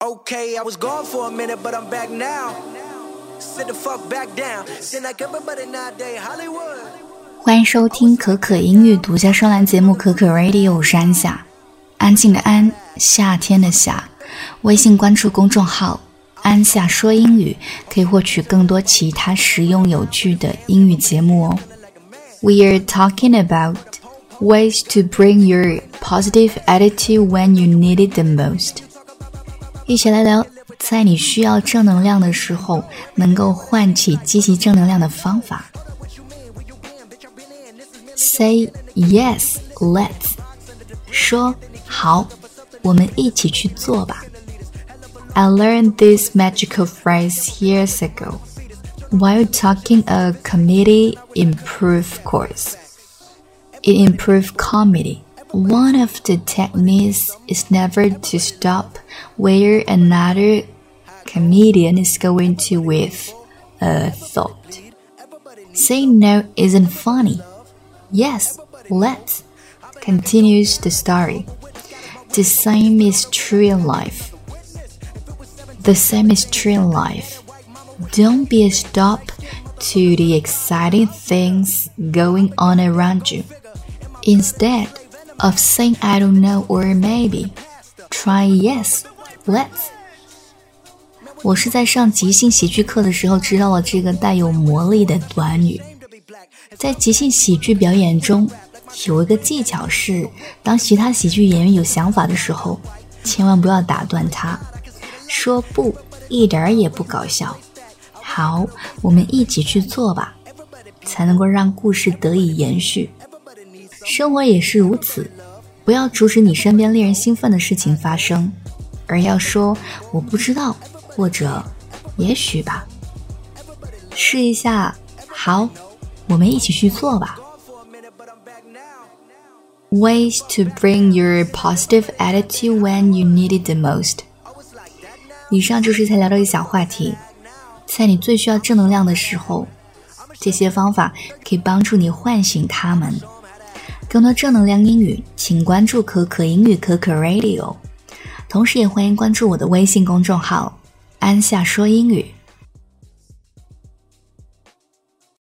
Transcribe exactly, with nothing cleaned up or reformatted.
Okay, I was gone for a minute, but I'm back now. Sit the fuck back down. Sit like everybody nowadays, Hollywood. 欢迎收听可可音乐独家双栏节目可可 Radio， 我是安夏，安静的安，夏天的夏。微信关注公众号安夏说英语，可以获取更多其他实用有趣的英语节目哦。We are talking about ways to bring your positive attitude when you need it the most. 一起来聊在你需要正能量的时候能够唤起积极正能量的方法。Say yes, let's. 说好，我们一起去做吧。I learned this magical phrase years ago while taking a comedy improv course. In improv comedy, one of the techniques is never to stop where another comedian is going to with a thought. Saying no isn't funny. Yes, let's, continues the story. The same is true in life. The same is true in life. Don't be a stop to the exciting things going on around you. Instead of saying I don't know or maybe, try yes, let's. 我是在上即兴喜剧课的时候知道了这个带有魔力的短语。在即兴喜剧表演中，有一个技巧是，当其他喜剧演员有想法的时候，千万不要打断他，说不，一点也不搞笑。好，我们一起去做吧，才能够让故事得以延续。生活也是如此，不要阻止你身边令人兴奋的事情发生，而要说我不知道，或者也许吧。试一下，好，我们一起去做吧。Ways to bring your positive attitude when you need it the most. 以上就是才聊的一小话题，在你最需要正能量的时候，这些方法可以帮助你唤醒它们。更多正能量英语，请关注可可英语可可 Radio， 同时也欢迎关注我的微信公众号安夏说英语。